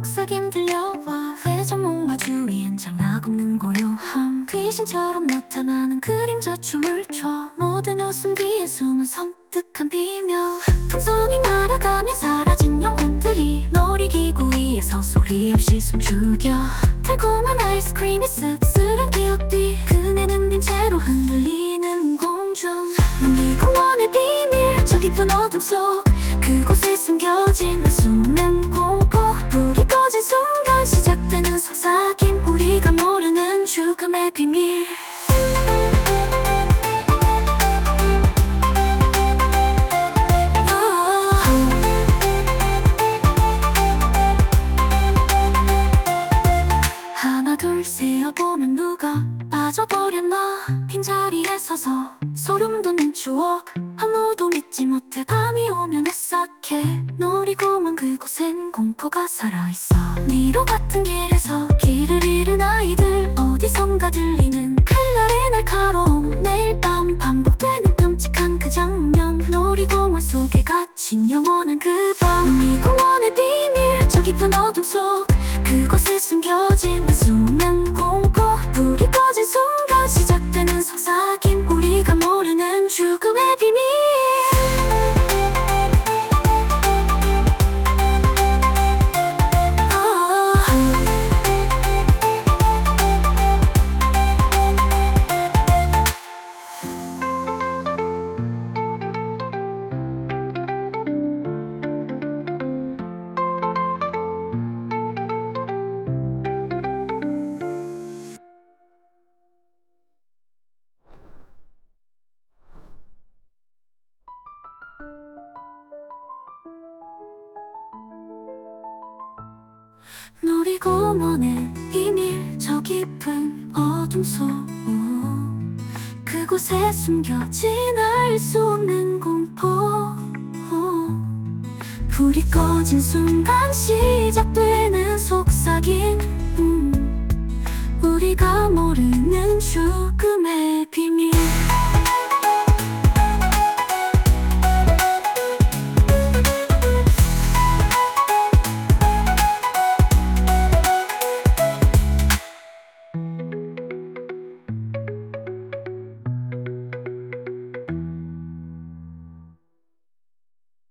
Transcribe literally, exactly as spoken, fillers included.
속삭임 들려와 회전목마 주위엔 장악 없는 고요함 귀신처럼 나타나는 그림자 춤을 춰 모든 웃음 뒤에 숨은 섬뜩한 비명 풍선이 날아가며 사라진 영혼들이 놀이기구 위에서 소리 없이 숨죽여 달콤한 아이스크림이 씁쓸한 기억 뒤 그네는 빈 채로 흔들리는 공중 놀이공원의 비밀 저 깊은 어둠 속 그곳에 숨겨진 숨는 공포 불이 꺼진 순간 시작되는 속삭임 우리가 모르는 죽음의 비밀 하나 둘 세어보면 누가 빠져버렸나 빈자리에 서서 소름 돋는 추억 아무도 믿지 못해 밤이 오면 애석해 놀이공원 그곳엔 공포가 살아있어 미로 같은 길에서 길을 잃은 아이들 어디선가 들리는 칼날의 날카로움 매일 밤 반복되는 끔찍한 그 장면 놀이공원 속에 갇힌 영원한 그 밤 놀이공원의 비밀 저 깊은 어둠 속 그곳에 숨겨진 숨는 공포 불이 꺼진 순간 시작되는 속삭임 우리가 모르는 죽음의 비밀 놀이공원의 비밀 저 깊은 어둠 속 그곳에 숨겨진 알 수 없는 공포 불이 꺼진 순간 시작되는 속